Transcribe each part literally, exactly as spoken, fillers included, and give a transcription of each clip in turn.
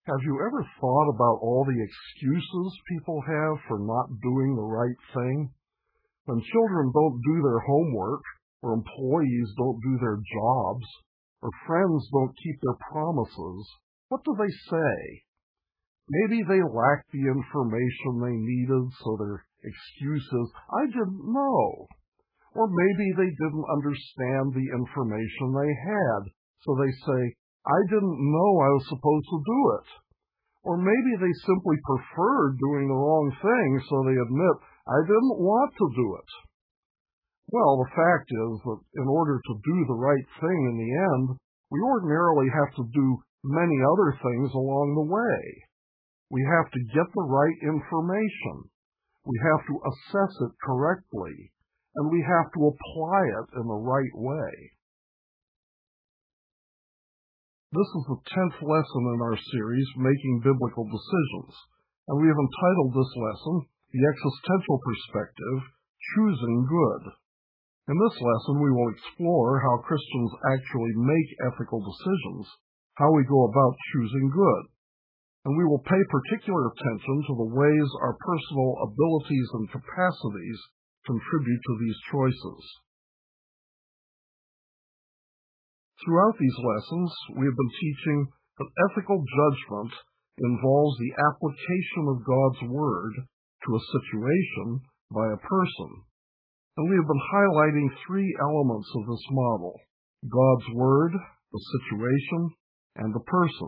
Have you ever thought about all the excuses people have for not doing the right thing? When children don't do their homework, or employees don't do their jobs, or friends don't keep their promises, what do they say? Maybe they lacked the information they needed, so their excuse is, I didn't know. Or maybe they didn't understand the information they had, so they say, I didn't know I was supposed to do it. Or maybe they simply preferred doing the wrong thing, so they admit, I didn't want to do it. Well, the fact is that in order to do the right thing in the end, we ordinarily have to do many other things along the way. We have to get the right information. We have to assess it correctly, and we have to apply it in the right way. This is the tenth lesson in our series, Making Biblical Decisions, and we have entitled this lesson, The Existential Perspective, Choosing Good. In this lesson, we will explore how Christians actually make ethical decisions, how we go about choosing good, and we will pay particular attention to the ways our personal abilities and capacities contribute to these choices. Throughout these lessons, we have been teaching that ethical judgment involves the application of God's Word to a situation by a person. And we have been highlighting three elements of this model: God's Word, the situation, and the person.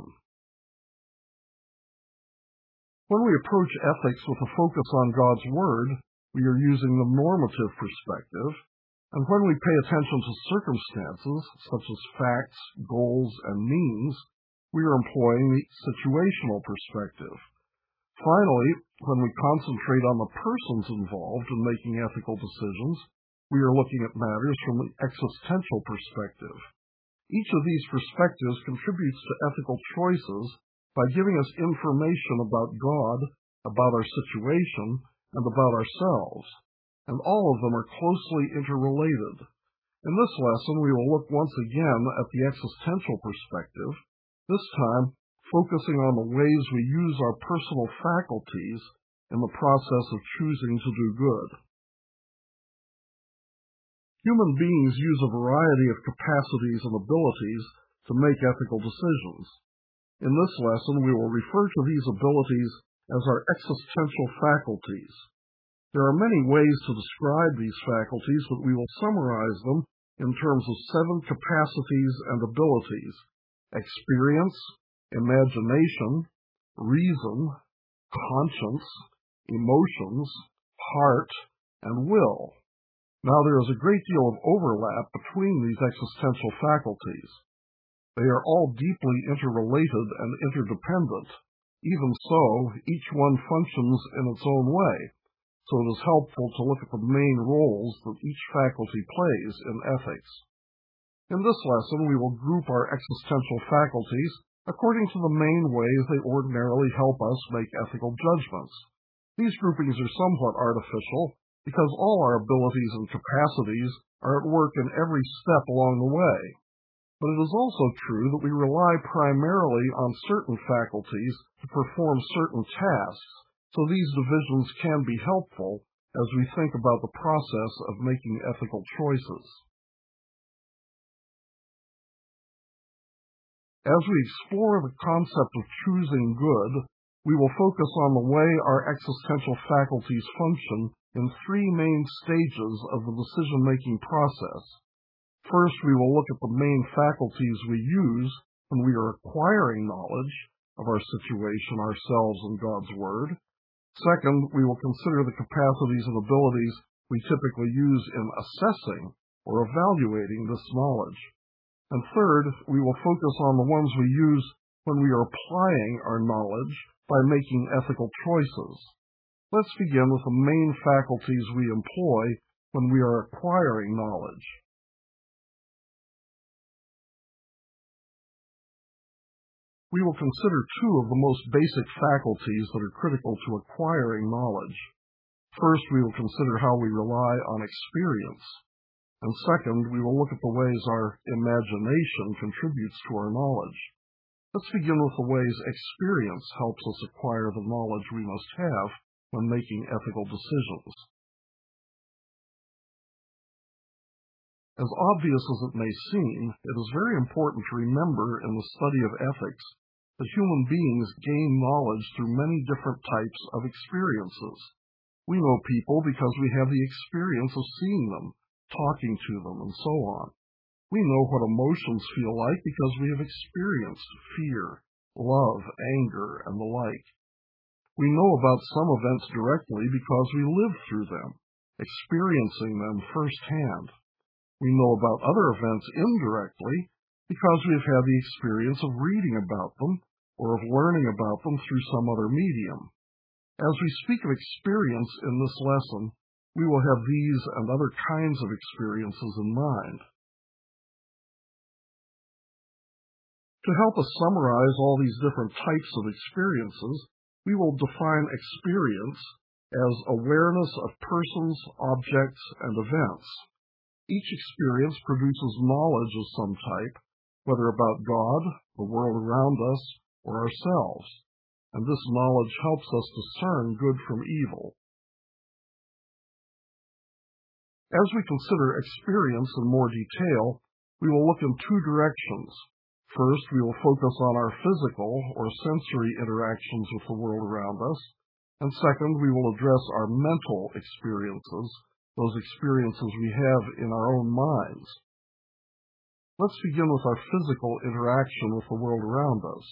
When we approach ethics with a focus on God's Word, we are using the normative perspective, and when we pay attention to circumstances, such as facts, goals, and means, we are employing the situational perspective. Finally, when we concentrate on the persons involved in making ethical decisions, we are looking at matters from the existential perspective. Each of these perspectives contributes to ethical choices by giving us information about God, about our situation, and about ourselves, and all of them are closely interrelated. In this lesson, we will look once again at the existential perspective, this time focusing on the ways we use our personal faculties in the process of choosing to do good. Human beings use a variety of capacities and abilities to make ethical decisions. In this lesson, we will refer to these abilities as our existential faculties. There are many ways to describe these faculties, but we will summarize them in terms of seven capacities and abilities: experience, imagination, reason, conscience, emotions, heart, and will. Now, there is a great deal of overlap between these existential faculties. They are all deeply interrelated and interdependent. Even so, each one functions in its own way, so it is helpful to look at the main roles that each faculty plays in ethics. In this lesson, we will group our existential faculties according to the main ways they ordinarily help us make ethical judgments. These groupings are somewhat artificial because all our abilities and capacities are at work in every step along the way. But it is also true that we rely primarily on certain faculties to perform certain tasks, so these divisions can be helpful as we think about the process of making ethical choices. As we explore the concept of choosing good, we will focus on the way our existential faculties function in three main stages of the decision-making process. First, we will look at the main faculties we use when we are acquiring knowledge of our situation, ourselves, and God's Word. Second, we will consider the capacities and abilities we typically use in assessing or evaluating this knowledge. And third, we will focus on the ones we use when we are applying our knowledge by making ethical choices. Let's begin with the main faculties we employ when we are acquiring knowledge. We will consider two of the most basic faculties that are critical to acquiring knowledge. First, we will consider how we rely on experience. And second, we will look at the ways our imagination contributes to our knowledge. Let's begin with the ways experience helps us acquire the knowledge we must have when making ethical decisions. As obvious as it may seem, it is very important to remember in the study of ethics that human beings gain knowledge through many different types of experiences. We know people because we have the experience of seeing them, talking to them, and so on. We know what emotions feel like because we have experienced fear, love, anger, and the like. We know about some events directly because we live through them, experiencing them firsthand. We know about other events indirectly because we've had the experience of reading about them or of learning about them through some other medium. As we speak of experience in this lesson, we will have these and other kinds of experiences in mind. To help us summarize all these different types of experiences, we will define experience as awareness of persons, objects, and events. Each experience produces knowledge of some type, whether about God, the world around us, or ourselves, and this knowledge helps us discern good from evil. As we consider experience in more detail, we will look in two directions. First, we will focus on our physical or sensory interactions with the world around us, and second, we will address our mental experiences, those experiences we have in our own minds. Let's begin with our physical interaction with the world around us.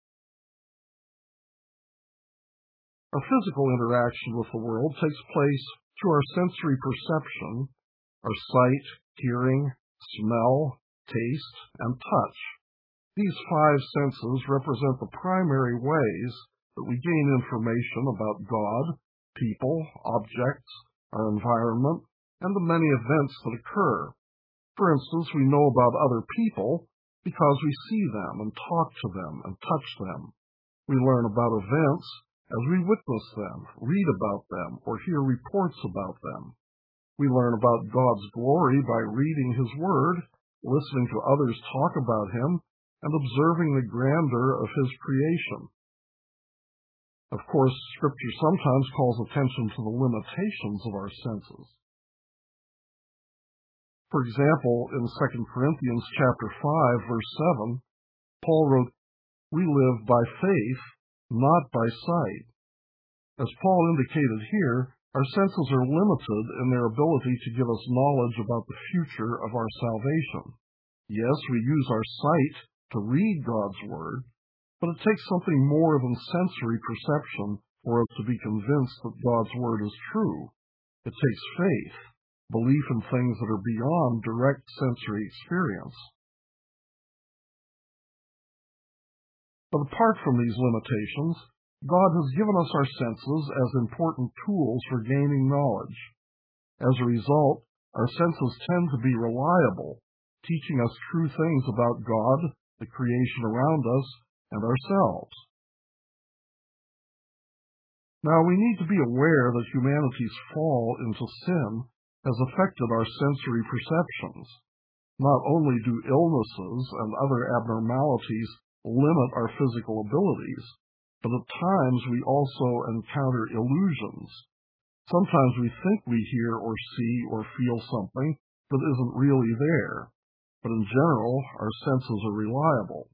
Our physical interaction with the world takes place through our sensory perception, our sight, hearing, smell, taste, and touch. These five senses represent the primary ways that we gain information about God, people, objects, our environment, and the many events that occur. For instance, we know about other people because we see them and talk to them and touch them. We learn about events as we witness them, read about them, or hear reports about them. We learn about God's glory by reading His Word, listening to others talk about Him, and observing the grandeur of His creation. Of course, Scripture sometimes calls attention to the limitations of our senses. For example, in Second Corinthians chapter five, verse seven, Paul wrote, "We live by faith, not by sight." As Paul indicated here, our senses are limited in their ability to give us knowledge about the future of our salvation. Yes, we use our sight to read God's Word, but it takes something more than sensory perception for us to be convinced that God's Word is true. It takes faith, belief in things that are beyond direct sensory experience. But apart from these limitations, God has given us our senses as important tools for gaining knowledge. As a result, our senses tend to be reliable, teaching us true things about God, the creation around us, and ourselves. Now, we need to be aware that humanity's fall into sin has affected our sensory perceptions. Not only do illnesses and other abnormalities limit our physical abilities, but at times we also encounter illusions. Sometimes we think we hear or see or feel something that isn't really there, but in general, our senses are reliable.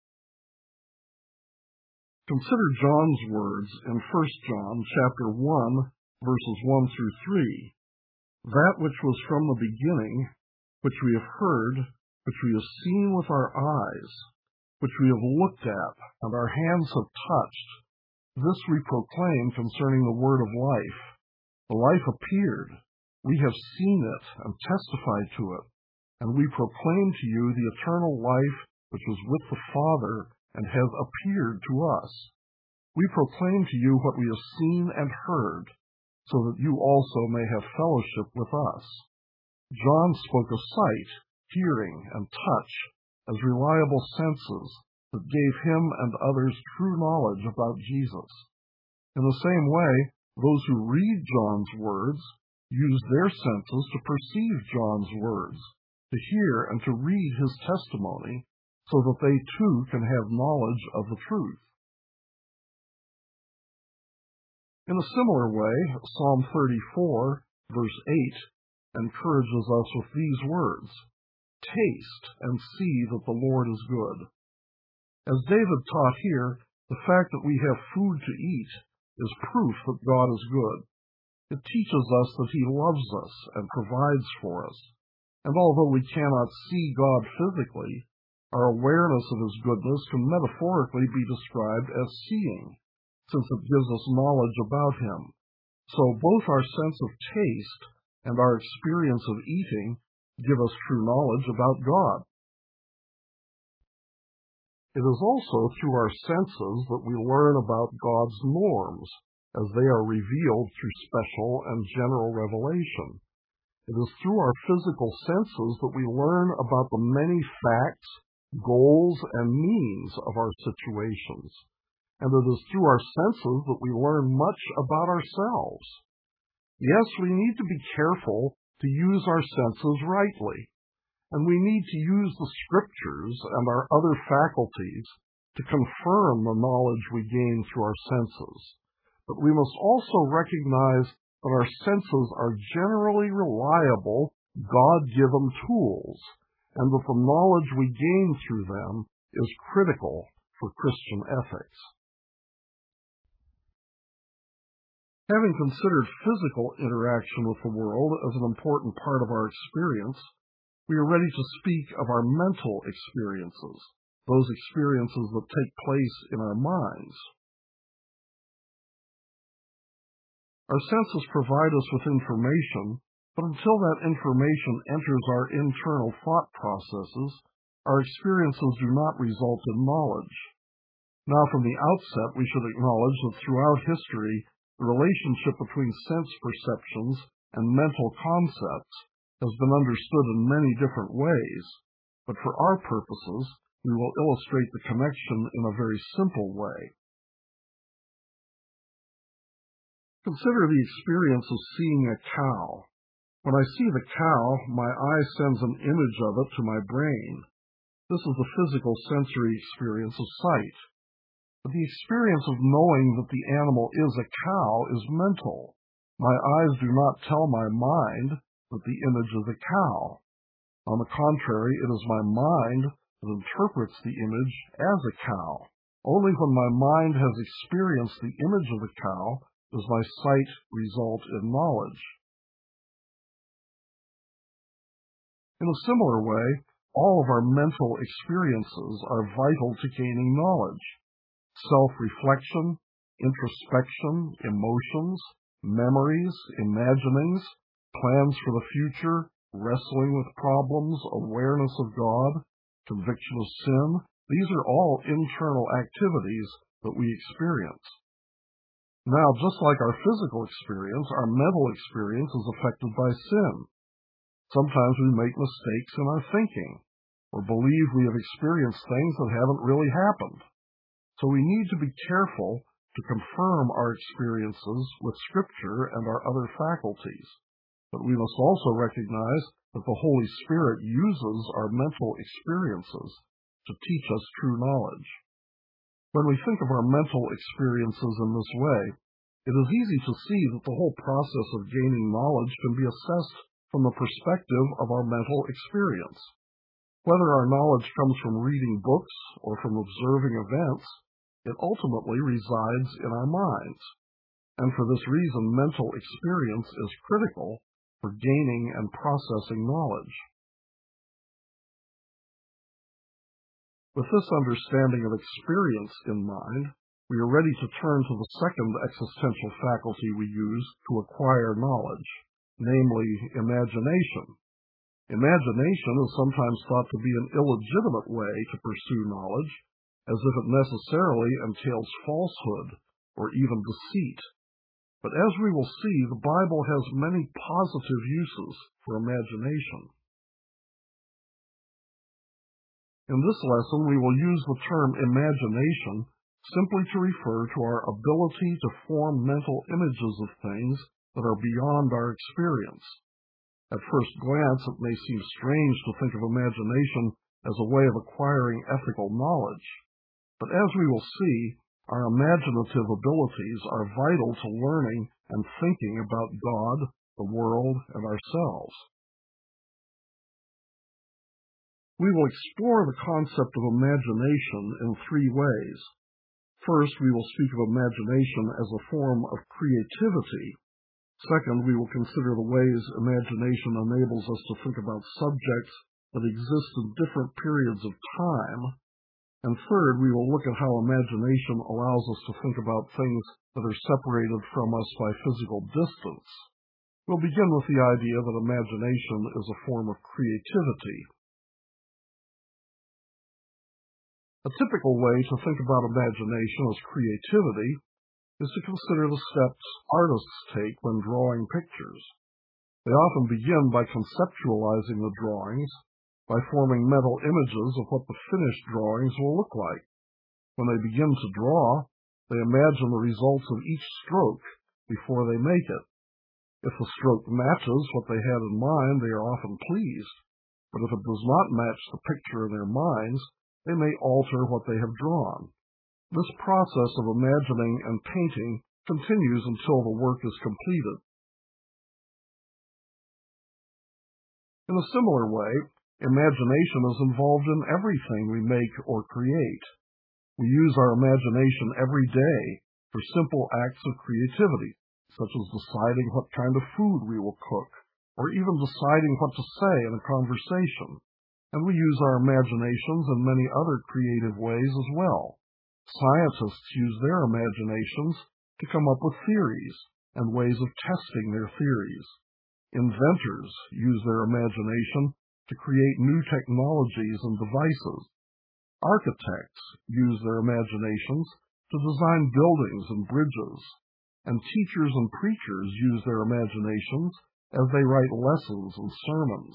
Consider John's words in First John chapter one, verses one through three. "That which was from the beginning, which we have heard, which we have seen with our eyes, which we have looked at, and our hands have touched, this we proclaim concerning the word of life. The life appeared. We have seen it and testified to it, and we proclaim to you the eternal life which was with the Father and has appeared to us. We proclaim to you what we have seen and heard, so that you also may have fellowship with us." John spoke of sight, hearing, and touch as reliable senses that gave him and others true knowledge about Jesus. In the same way, those who read John's words use their senses to perceive John's words, to hear and to read his testimony, so that they too can have knowledge of the truth. In a similar way, Psalm thirty-four, verse eight, encourages us with these words, "Taste and see that the Lord is good." As David taught here, the fact that we have food to eat is proof that God is good. It teaches us that He loves us and provides for us. And although we cannot see God physically, our awareness of His goodness can metaphorically be described as seeing, since it gives us knowledge about Him. So both our sense of taste and our experience of eating give us true knowledge about God. It is also through our senses that we learn about God's norms, as they are revealed through special and general revelation. It is through our physical senses that we learn about the many facts, goals, and means of our situations. And it is through our senses that we learn much about ourselves. Yes, we need to be careful to use our senses rightly, and we need to use the Scriptures and our other faculties to confirm the knowledge we gain through our senses. But we must also recognize that our senses are generally reliable, God-given tools, and that the knowledge we gain through them is critical for Christian ethics. Having considered physical interaction with the world as an important part of our experience, we are ready to speak of our mental experiences, those experiences that take place in our minds. Our senses provide us with information, but until that information enters our internal thought processes, our experiences do not result in knowledge. Now, from the outset, we should acknowledge that throughout history, the relationship between sense perceptions and mental concepts has been understood in many different ways, but for our purposes, we will illustrate the connection in a very simple way. Consider the experience of seeing a cow. When I see the cow, my eye sends an image of it to my brain. This is the physical sensory experience of sight. But the experience of knowing that the animal is a cow is mental. My eyes do not tell my mind that the image is a cow. On the contrary, it is my mind that interprets the image as a cow. Only when my mind has experienced the image of the cow does my sight result in knowledge. In a similar way, all of our mental experiences are vital to gaining knowledge. Self-reflection, introspection, emotions, memories, imaginings, plans for the future, wrestling with problems, awareness of God, conviction of sin, these are all internal activities that we experience. Now, just like our physical experience, our mental experience is affected by sin. Sometimes we make mistakes in our thinking, or believe we have experienced things that haven't really happened. So we need to be careful to confirm our experiences with Scripture and our other faculties. But we must also recognize that the Holy Spirit uses our mental experiences to teach us true knowledge. When we think of our mental experiences in this way, it is easy to see that the whole process of gaining knowledge can be assessed from the perspective of our mental experience. Whether our knowledge comes from reading books or from observing events, it ultimately resides in our minds. And for this reason, mental experience is critical for gaining and processing knowledge. With this understanding of experience in mind, we are ready to turn to the second existential faculty we use to acquire knowledge, namely imagination. Imagination is sometimes thought to be an illegitimate way to pursue knowledge, as if it necessarily entails falsehood or even deceit. But as we will see, the Bible has many positive uses for imagination. In this lesson, we will use the term imagination simply to refer to our ability to form mental images of things that are beyond our experience. At first glance, it may seem strange to think of imagination as a way of acquiring ethical knowledge. But as we will see, our imaginative abilities are vital to learning and thinking about God, the world, and ourselves. We will explore the concept of imagination in three ways. First, we will speak of imagination as a form of creativity. Second, we will consider the ways imagination enables us to think about subjects that exist in different periods of time. And third, we will look at how imagination allows us to think about things that are separated from us by physical distance. We'll begin with the idea that imagination is a form of creativity. A typical way to think about imagination as creativity is to consider the steps artists take when drawing pictures. They often begin by conceptualizing the drawings, by forming mental images of what the finished drawings will look like. When they begin to draw, they imagine the results of each stroke before they make it. If the stroke matches what they had in mind, they are often pleased, but if it does not match the picture in their minds, they may alter what they have drawn. This process of imagining and painting continues until the work is completed. In a similar way, imagination is involved in everything we make or create. We use our imagination every day for simple acts of creativity, such as deciding what kind of food we will cook, or even deciding what to say in a conversation. And we use our imaginations in many other creative ways as well. Scientists use their imaginations to come up with theories and ways of testing their theories. Inventors use their imagination to create new technologies and devices. Architects use their imaginations to design buildings and bridges. And teachers and preachers use their imaginations as they write lessons and sermons.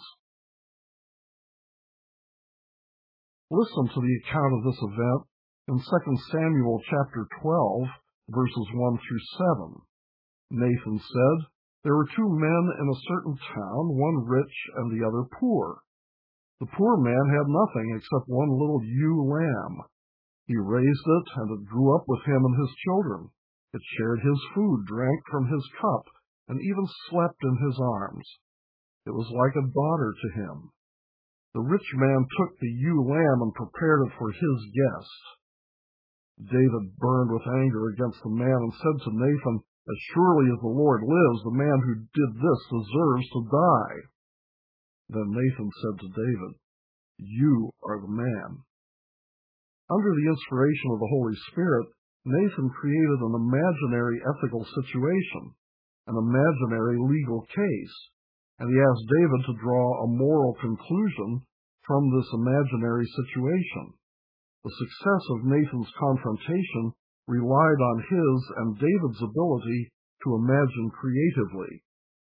Listen to the account of this event in Second Samuel chapter twelve, verses one through seven. Nathan said, "There were two men in a certain town, one rich and the other poor. The poor man had nothing except one little ewe lamb. He raised it, and it grew up with him and his children. It shared his food, drank from his cup, and even slept in his arms. It was like a daughter to him. The rich man took the ewe lamb and prepared it for his guest." David burned with anger against the man and said to Nathan, "As surely as the Lord lives, the man who did this deserves to die." Then Nathan said to David, "You are the man." Under the inspiration of the Holy Spirit, Nathan created an imaginary ethical situation, an imaginary legal case, and he asked David to draw a moral conclusion from this imaginary situation. The success of Nathan's confrontation relied on his and David's ability to imagine creatively.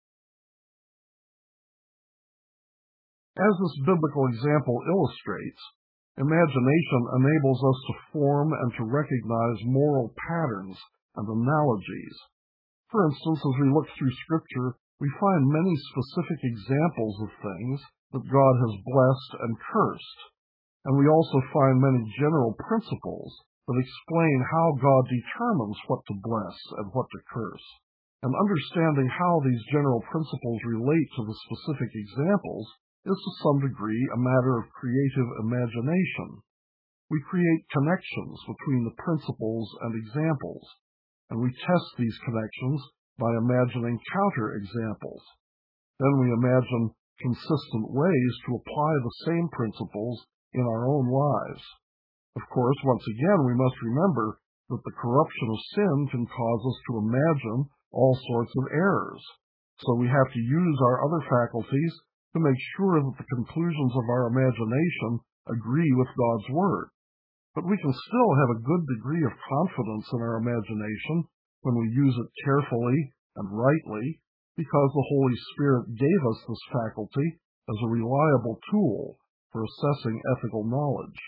As this biblical example illustrates, imagination enables us to form and to recognize moral patterns and analogies. For instance, as we look through Scripture, we find many specific examples of things that God has blessed and cursed, and we also find many general principles that explain how God determines what to bless and what to curse. And understanding how these general principles relate to the specific examples is to some degree a matter of creative imagination. We create connections between the principles and examples, and we test these connections by imagining counter-examples. Then we imagine consistent ways to apply the same principles in our own lives. Of course, once again, we must remember that the corruption of sin can cause us to imagine all sorts of errors, so we have to use our other faculties to make sure that the conclusions of our imagination agree with God's Word. But we can still have a good degree of confidence in our imagination when we use it carefully and rightly, because the Holy Spirit gave us this faculty as a reliable tool for assessing ethical knowledge.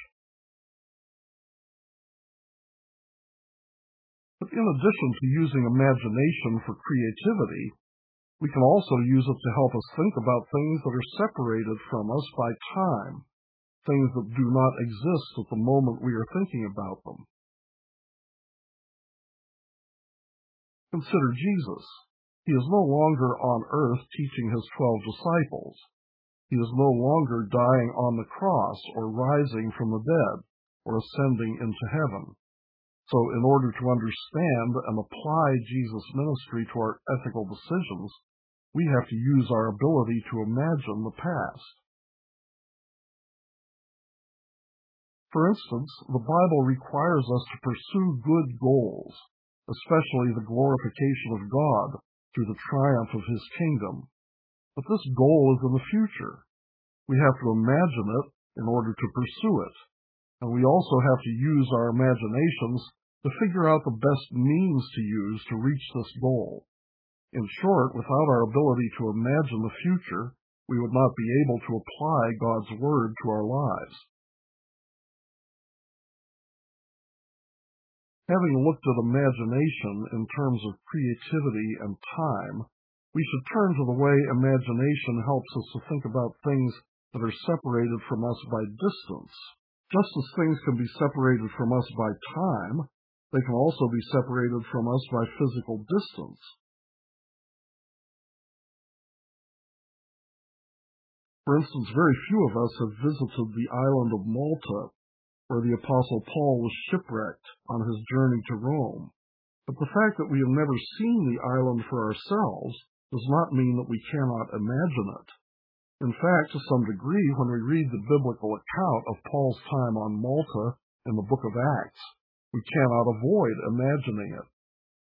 But in addition to using imagination for creativity, we can also use it to help us think about things that are separated from us by time. things that do not exist at the moment we are thinking about them. Consider Jesus. He is no longer on earth teaching his twelve disciples. He is no longer dying on the cross or rising from the dead or ascending into heaven. So in order to understand and apply Jesus' ministry to our ethical decisions, we have to use our ability to imagine the past. For instance, the Bible requires us to pursue good goals, especially the glorification of God through the triumph of his kingdom. But this goal is in the future. We have to imagine it in order to pursue it, and we also have to use our imaginations to figure out the best means to use to reach this goal. In short, without our ability to imagine the future, we would not be able to apply God's Word to our lives. Having looked at imagination in terms of creativity and time, we should turn to the way imagination helps us to think about things that are separated from us by distance. Just as things can be separated from us by time, they can also be separated from us by physical distance. For instance, very few of us have visited the island of Malta, where the Apostle Paul was shipwrecked on his journey to Rome. But the fact that we have never seen the island for ourselves does not mean that we cannot imagine it. In fact, to some degree, when we read the biblical account of Paul's time on Malta in the book of Acts, we cannot avoid imagining it.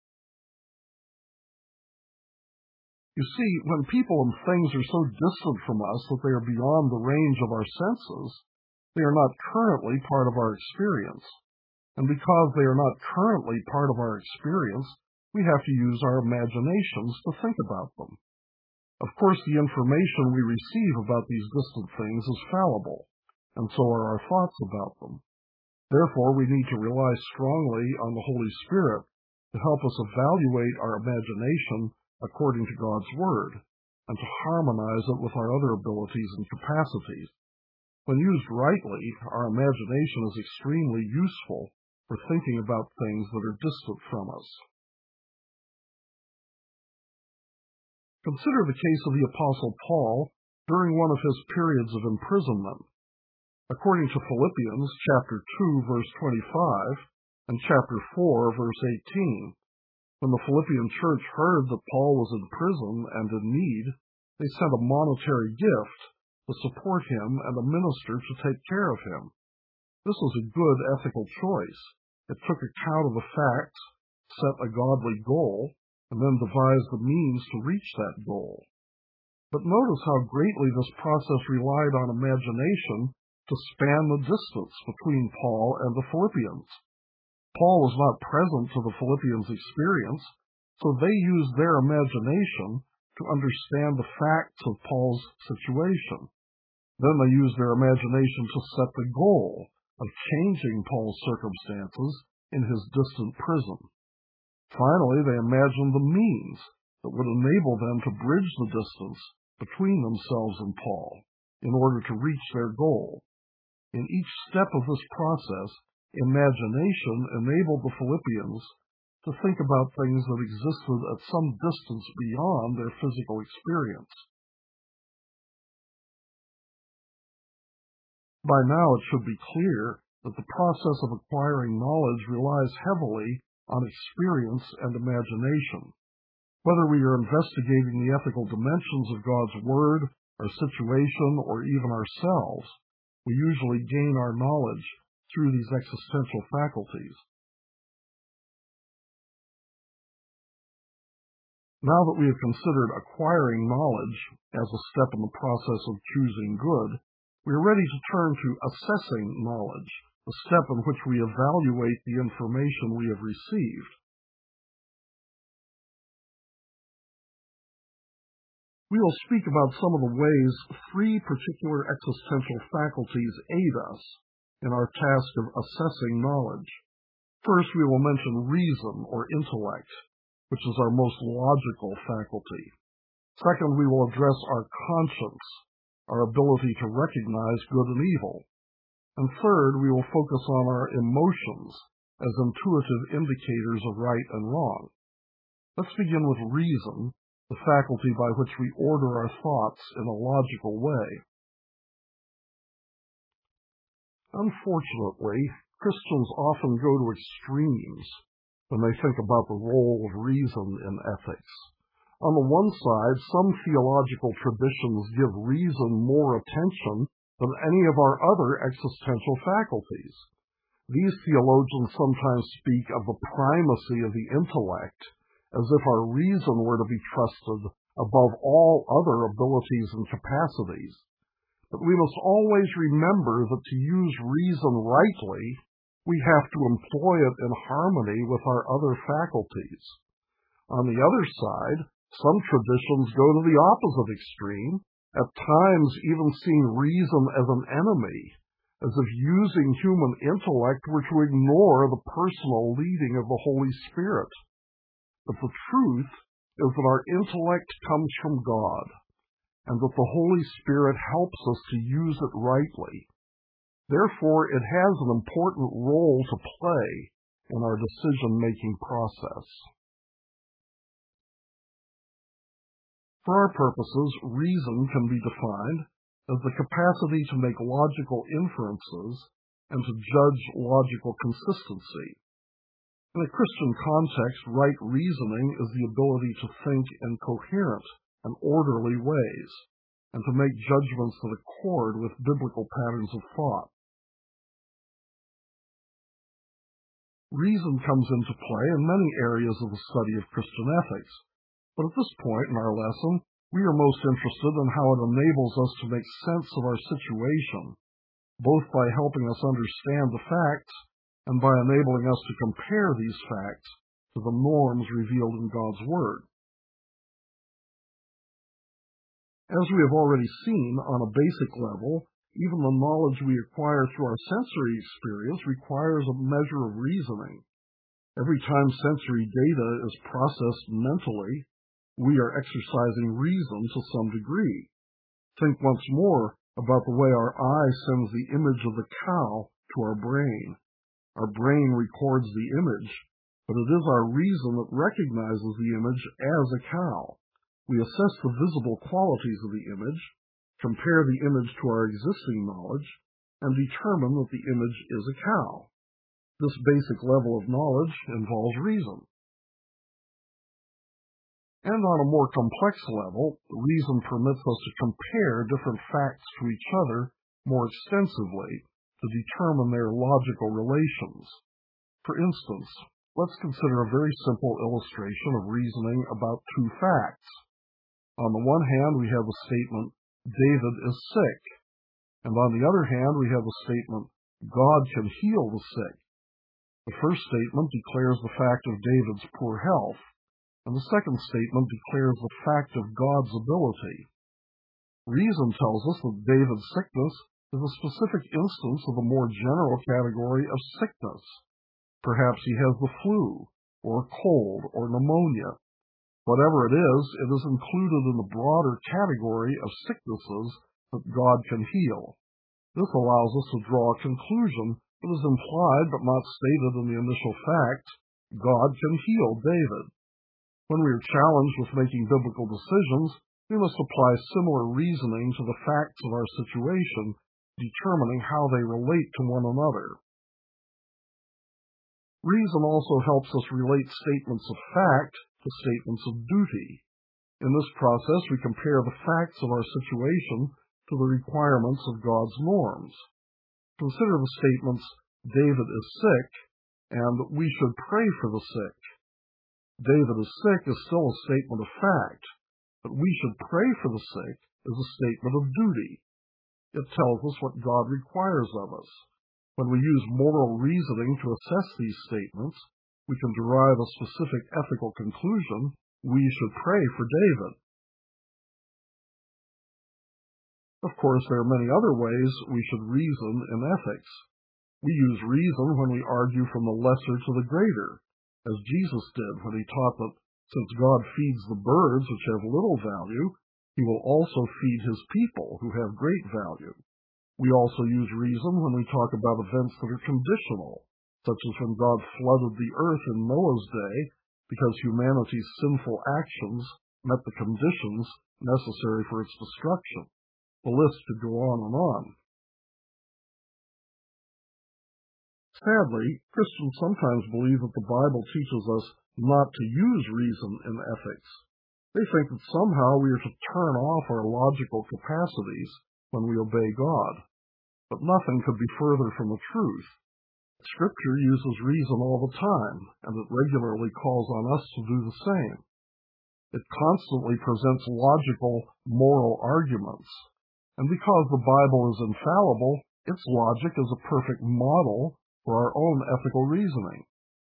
You see, when people and things are so distant from us that they are beyond the range of our senses, they are not currently part of our experience. And because they are not currently part of our experience, we have to use our imaginations to think about them. Of course, the information we receive about these distant things is fallible, and so are our thoughts about them. Therefore, we need to rely strongly on the Holy Spirit to help us evaluate our imagination according to God's Word, and to harmonize it with our other abilities and capacities. When used rightly, our imagination is extremely useful for thinking about things that are distant from us. Consider the case of the Apostle Paul during one of his periods of imprisonment. According to Philippians chapter two, verse twenty-five, and chapter four, verse eighteen, when the Philippian church heard that Paul was in prison and in need, they sent a monetary gift to support him and a minister to take care of him. This was a good ethical choice. It took account of the facts, set a godly goal, and then devised the means to reach that goal. But notice how greatly this process relied on imagination to span the distance between Paul and the Philippians. Paul was not present to the Philippians' experience, so they used their imagination to understand the facts of Paul's situation. Then they used their imagination to set the goal of changing Paul's circumstances in his distant prison. Finally, they imagined the means that would enable them to bridge the distance between themselves and Paul in order to reach their goal. In each step of this process, imagination enabled the Philippians to think about things that existed at some distance beyond their physical experience. By now it should be clear that the process of acquiring knowledge relies heavily on experience and imagination. Whether we are investigating the ethical dimensions of God's Word, our situation, or even ourselves, we usually gain our knowledge through these existential faculties. Now that we have considered acquiring knowledge as a step in the process of choosing good, we are ready to turn to assessing knowledge, the step in which we evaluate the information we have received. We will speak about some of the ways three particular existential faculties aid us in our task of assessing knowledge. First, we will mention reason or intellect, which is our most logical faculty. Second, we will address our conscience, our ability to recognize good and evil. And third, we will focus on our emotions as intuitive indicators of right and wrong. Let's begin with reason, the faculty by which we order our thoughts in a logical way. Unfortunately, Christians often go to extremes when they think about the role of reason in ethics. On the one side, some theological traditions give reason more attention than any of our other existential faculties. These theologians sometimes speak of the primacy of the intellect, as if our reason were to be trusted above all other abilities and capacities. But we must always remember that to use reason rightly, we have to employ it in harmony with our other faculties. On the other side, some traditions go to the opposite extreme, at times even seeing reason as an enemy, as if using human intellect were to ignore the personal leading of the Holy Spirit. But the truth is that our intellect comes from God, and that the Holy Spirit helps us to use it rightly. Therefore, it has an important role to play in our decision-making process. For our purposes, reason can be defined as the capacity to make logical inferences and to judge logical consistency. In a Christian context, right reasoning is the ability to think in coherent and orderly ways, and to make judgments that accord with biblical patterns of thought. Reason comes into play in many areas of the study of Christian ethics, but at this point in our lesson, we are most interested in how it enables us to make sense of our situation, both by helping us understand the facts and by enabling us to compare these facts to the norms revealed in God's Word. As we have already seen, on a basic level, even the knowledge we acquire through our sensory experience requires a measure of reasoning. Every time sensory data is processed mentally, we are exercising reason to some degree. Think once more about the way our eye sends the image of the cow to our brain. Our brain records the image, but it is our reason that recognizes the image as a cow. We assess the visible qualities of the image, compare the image to our existing knowledge, and determine that the image is a cow. This basic level of knowledge involves reason. And on a more complex level, reason permits us to compare different facts to each other more extensively to determine their logical relations. For instance, let's consider a very simple illustration of reasoning about two facts. On the one hand, we have the statement, David is sick, and on the other hand, we have the statement, God can heal the sick. The first statement declares the fact of David's poor health, and the second statement declares the fact of God's ability. Reason tells us that David's sickness is a specific instance of the more general category of sickness. Perhaps he has the flu, or a cold, or pneumonia. Whatever it is, it is included in the broader category of sicknesses that God can heal. This allows us to draw a conclusion that is implied but not stated in the initial fact, God can heal David. When we are challenged with making biblical decisions, we must apply similar reasoning to the facts of our situation, determining how they relate to one another. Reason also helps us relate statements of fact to statements of duty. In this process, we compare the facts of our situation to the requirements of God's norms. Consider the statements, David is sick, and we should pray for the sick. David is sick is still a statement of fact, but we should pray for the sick is a statement of duty. It tells us what God requires of us. When we use moral reasoning to assess these statements, we can derive a specific ethical conclusion. We should pray for David. Of course, there are many other ways we should reason in ethics. We use reason when we argue from the lesser to the greater, as Jesus did when he taught that since God feeds the birds which have little value, he will also feed his people who have great value. We also use reason when we talk about events that are conditional, such as when God flooded the earth in Noah's day because humanity's sinful actions met the conditions necessary for its destruction. The list could go on and on. Sadly, Christians sometimes believe that the Bible teaches us not to use reason in ethics. They think that somehow we are to turn off our logical capacities when we obey God. But nothing could be further from the truth. Scripture uses reason all the time, and it regularly calls on us to do the same. It constantly presents logical, moral arguments. And because the Bible is infallible, its logic is a perfect model for our own ethical reasoning.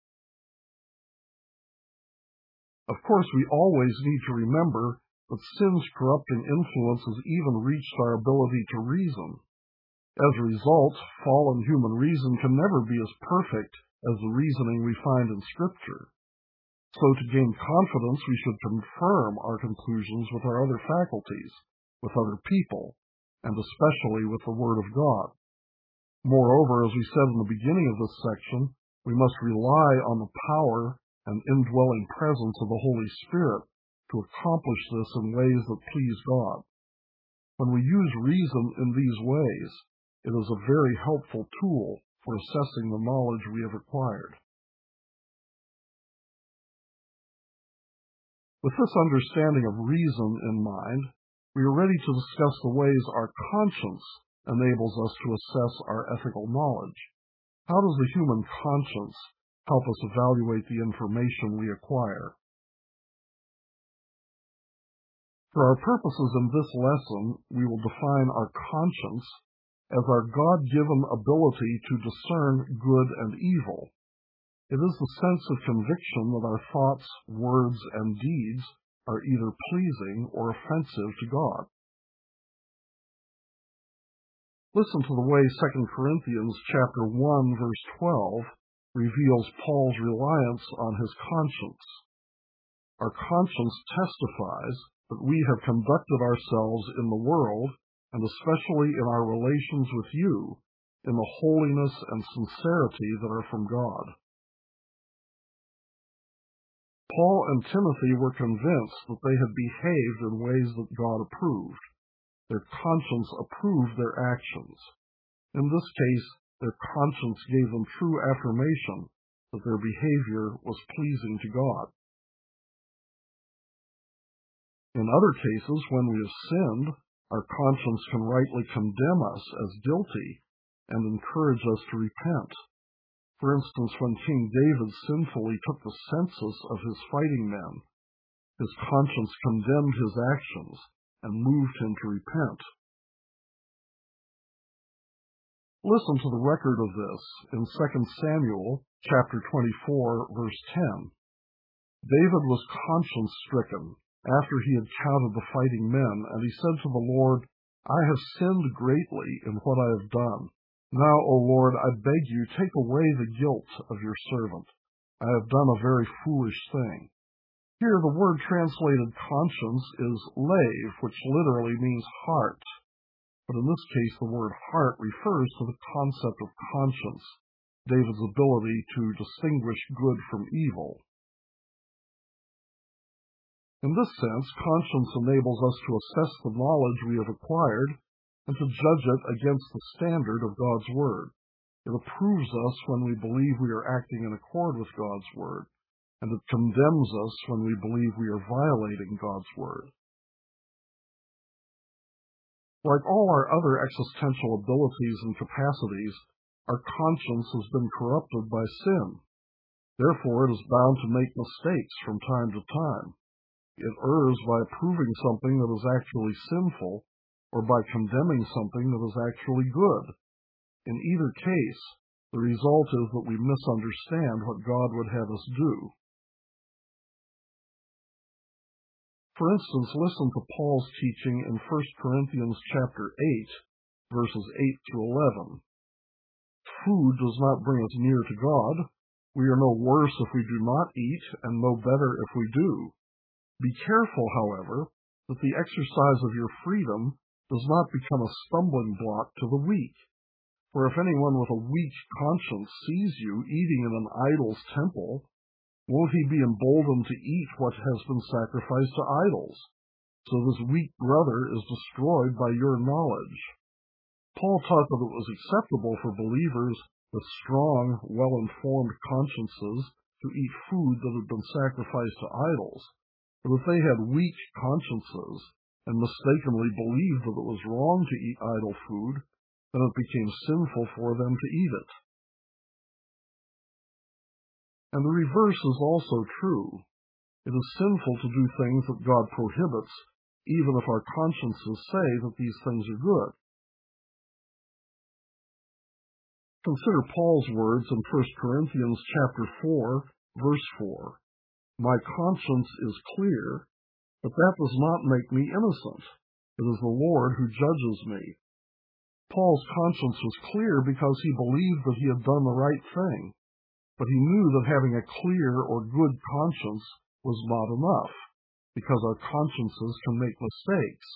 Of course, we always need to remember that sin's corrupting influence has even reached our ability to reason. As a result, fallen human reason can never be as perfect as the reasoning we find in Scripture. So to gain confidence, we should confirm our conclusions with our other faculties, with other people, and especially with the Word of God. Moreover, as we said in the beginning of this section, we must rely on the power and indwelling presence of the Holy Spirit to accomplish this in ways that please God. When we use reason in these ways, it is a very helpful tool for assessing the knowledge we have acquired. With this understanding of reason in mind, we are ready to discuss the ways our conscience enables us to assess our ethical knowledge. How does the human conscience help us evaluate the information we acquire? For our purposes in this lesson, we will define our conscience as our God-given ability to discern good and evil. It is the sense of conviction that our thoughts, words, and deeds are either pleasing or offensive to God. Listen to the way Second Corinthians chapter one, verse twelve reveals Paul's reliance on his conscience. Our conscience testifies that we have conducted ourselves in the world, and especially in our relations with you, in the holiness and sincerity that are from God. Paul and Timothy were convinced that they had behaved in ways that God approved. Their conscience approved their actions. In this case, their conscience gave them true affirmation that their behavior was pleasing to God. In other cases, when we have sinned, our conscience can rightly condemn us as guilty and encourage us to repent. For instance, when King David sinfully took the census of his fighting men, his conscience condemned his actions and moved him to repent. Listen to the record of this in Second Samuel chapter twenty-four, verse ten. David was conscience-stricken after he had counted the fighting men, and he said to the Lord, I have sinned greatly in what I have done. Now, O Lord, I beg you, take away the guilt of your servant. I have done a very foolish thing. Here, the word translated conscience is lave, which literally means heart. But in this case, the word heart refers to the concept of conscience, David's ability to distinguish good from evil. In this sense, conscience enables us to assess the knowledge we have acquired and to judge it against the standard of God's Word. It approves us when we believe we are acting in accord with God's Word, and it condemns us when we believe we are violating God's Word. Like all our other existential abilities and capacities, our conscience has been corrupted by sin. Therefore, it is bound to make mistakes from time to time. It errs by approving something that is actually sinful, or by condemning something that is actually good. In either case, the result is that we misunderstand what God would have us do. For instance, listen to Paul's teaching in First Corinthians chapter eight, verses eight through eleven. Food does not bring us near to God. We are no worse if we do not eat, and no better if we do. Be careful, however, that the exercise of your freedom does not become a stumbling block to the weak. For if anyone with a weak conscience sees you eating in an idol's temple, won't he be emboldened to eat what has been sacrificed to idols? So this weak brother is destroyed by your knowledge. Paul taught that it was acceptable for believers with strong, well-informed consciences to eat food that had been sacrificed to idols. But if they had weak consciences and mistakenly believed that it was wrong to eat idol food, then it became sinful for them to eat it. And the reverse is also true. It is sinful to do things that God prohibits, even if our consciences say that these things are good. Consider Paul's words in First Corinthians chapter four, verse four. My conscience is clear, but that does not make me innocent. It is the Lord who judges me. Paul's conscience was clear because he believed that he had done the right thing, but he knew that having a clear or good conscience was not enough, because our consciences can make mistakes.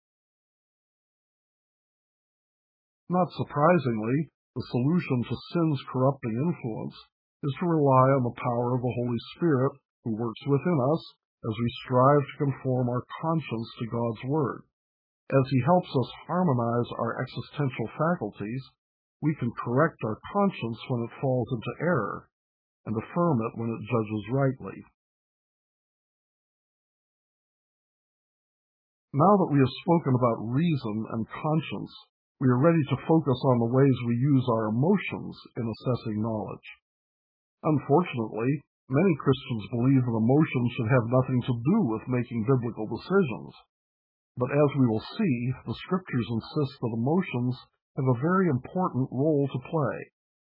Not surprisingly, the solution to sin's corrupting influence is to rely on the power of the Holy Spirit who works within us as we strive to conform our conscience to God's Word. As He helps us harmonize our existential faculties, we can correct our conscience when it falls into error, and affirm it when it judges rightly. Now that we have spoken about reason and conscience, we are ready to focus on the ways we use our emotions in assessing knowledge. Unfortunately, many Christians believe that emotions should have nothing to do with making biblical decisions. But as we will see, the Scriptures insist that emotions have a very important role to play.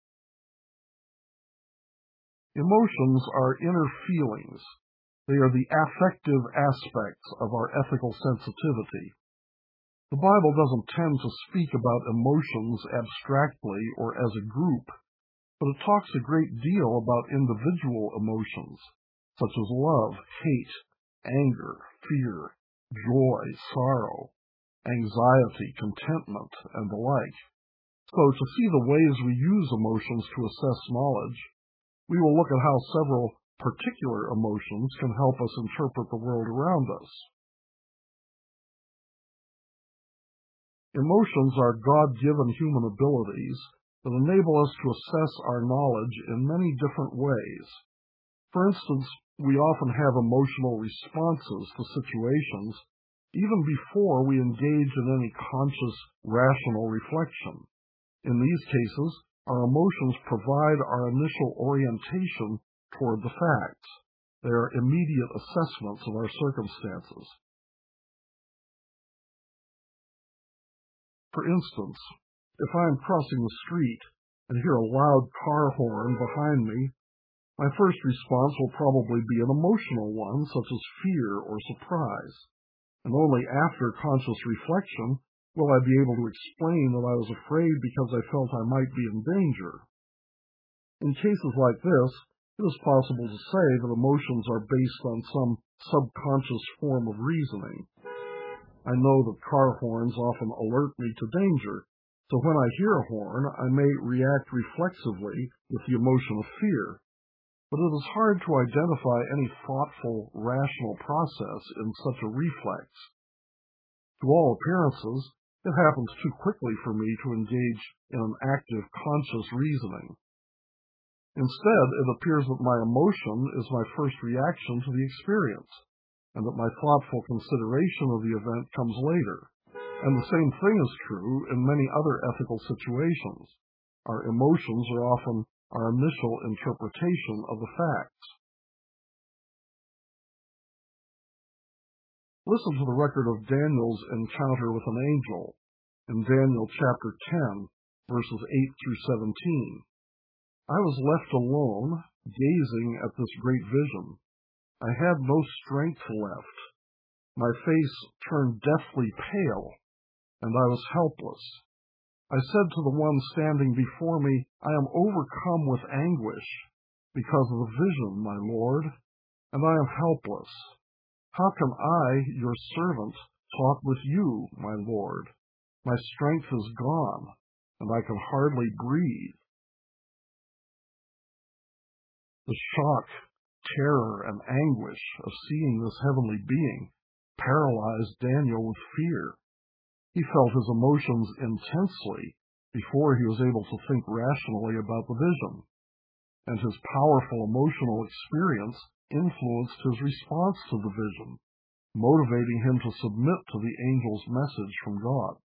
Emotions are inner feelings. They are the affective aspects of our ethical sensitivity. The Bible doesn't tend to speak about emotions abstractly or as a group, but it talks a great deal about individual emotions, such as love, hate, anger, fear, joy, sorrow, anxiety, contentment, and the like. So to see the ways we use emotions to assess knowledge, we will look at how several particular emotions can help us interpret the world around us. Emotions are God-given human abilities that enable us to assess our knowledge in many different ways. For instance, we often have emotional responses to situations even before we engage in any conscious, rational reflection. In these cases, our emotions provide our initial orientation toward the facts. They are immediate assessments of our circumstances. For instance, if I am crossing the street and hear a loud car horn behind me, my first response will probably be an emotional one, such as fear or surprise, and only after conscious reflection will I be able to explain that I was afraid because I felt I might be in danger. In cases like this, it is possible to say that emotions are based on some subconscious form of reasoning. I know that car horns often alert me to danger, so when I hear a horn, I may react reflexively with the emotion of fear. But it is hard to identify any thoughtful, rational process in such a reflex. To all appearances, it happens too quickly for me to engage in an active, conscious reasoning. Instead, it appears that my emotion is my first reaction to the experience, and that my thoughtful consideration of the event comes later. And the same thing is true in many other ethical situations. Our emotions are often our initial interpretation of the facts. Listen to the record of Daniel's encounter with an angel in Daniel chapter ten, verses eight through seventeen. I was left alone, gazing at this great vision. I had no strength left. My face turned deathly pale, and I was helpless. I said to the one standing before me, I am overcome with anguish because of the vision, my Lord, and I am helpless. How can I, your servant, talk with you, my Lord? My strength is gone, and I can hardly breathe. The shock, terror, and anguish of seeing this heavenly being paralyzed Daniel with fear. He felt his emotions intensely before he was able to think rationally about the vision, and his powerful emotional experience influenced his response to the vision, motivating him to submit to the angel's message from God.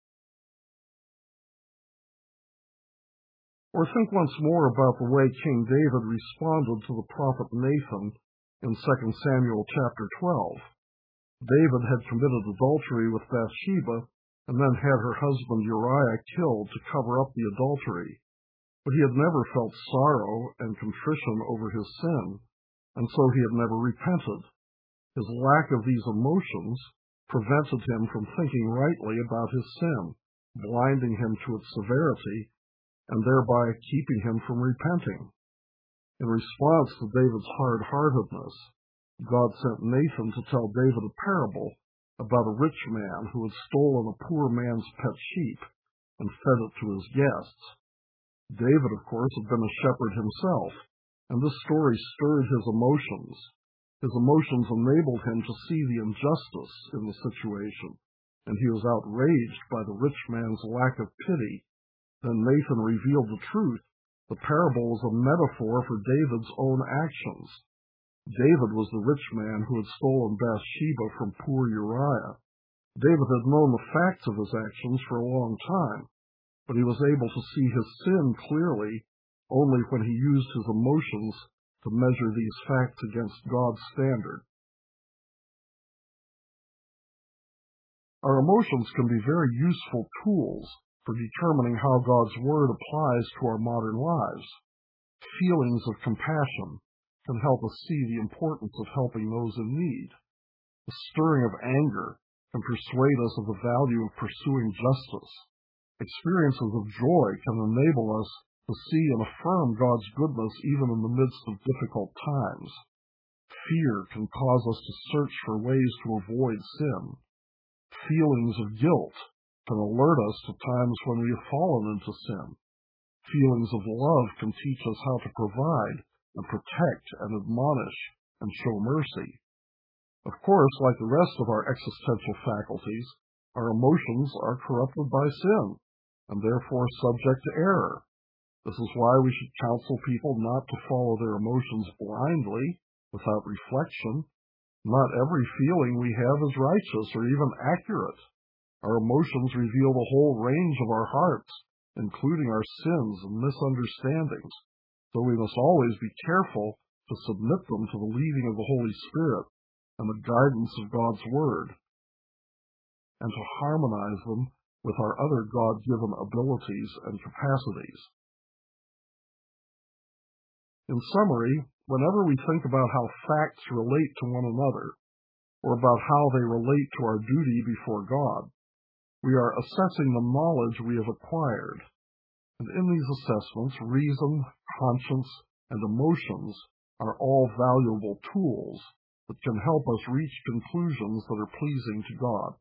Or think once more about the way King David responded to the prophet Nathan in Second Samuel chapter twelve. David had committed adultery with Bathsheba and then had her husband Uriah killed to cover up the adultery. But he had never felt sorrow and contrition over his sin, and so he had never repented. His lack of these emotions prevented him from thinking rightly about his sin, blinding him to its severity, and thereby keeping him from repenting. In response to David's hard-heartedness, God sent Nathan to tell David a parable about a rich man who had stolen a poor man's pet sheep and fed it to his guests. David, of course, had been a shepherd himself, and this story stirred his emotions. His emotions enabled him to see the injustice in the situation, and he was outraged by the rich man's lack of pity. Then Nathan revealed the truth. The parable was a metaphor for David's own actions. David was the rich man who had stolen Bathsheba from poor Uriah. David had known the facts of his actions for a long time, but he was able to see his sin clearly only when he used his emotions to measure these facts against God's standard. Our emotions can be very useful tools for determining how God's Word applies to our modern lives. Feelings of compassion can help us see the importance of helping those in need. The stirring of anger can persuade us of the value of pursuing justice. Experiences of joy can enable us to see and affirm God's goodness even in the midst of difficult times. Fear can cause us to search for ways to avoid sin. Feelings of guilt can alert us to times when we have fallen into sin. Feelings of love can teach us how to provide and protect and admonish and show mercy. Of course, like the rest of our existential faculties, our emotions are corrupted by sin and therefore subject to error. This is why we should counsel people not to follow their emotions blindly, without reflection. Not every feeling we have is righteous or even accurate. Our emotions reveal the whole range of our hearts, including our sins and misunderstandings, so we must always be careful to submit them to the leading of the Holy Spirit and the guidance of God's Word, and to harmonize them with our other God-given abilities and capacities. In summary, whenever we think about how facts relate to one another, or about how they relate to our duty before God, we are assessing the knowledge we have acquired. And in these assessments, reason, conscience, and emotions are all valuable tools that can help us reach conclusions that are pleasing to God.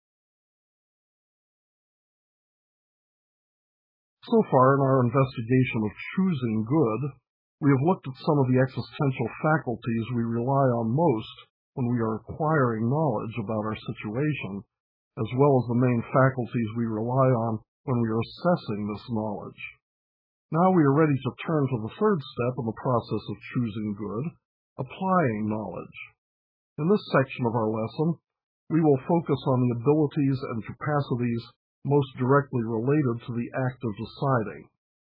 So far in our investigation of choosing good, we have looked at some of the existential faculties we rely on most when we are acquiring knowledge about our situation, as well as the main faculties we rely on when we are assessing this knowledge. Now we are ready to turn to the third step in the process of choosing good, applying knowledge. In this section of our lesson, we will focus on the abilities and capacities most directly related to the act of deciding.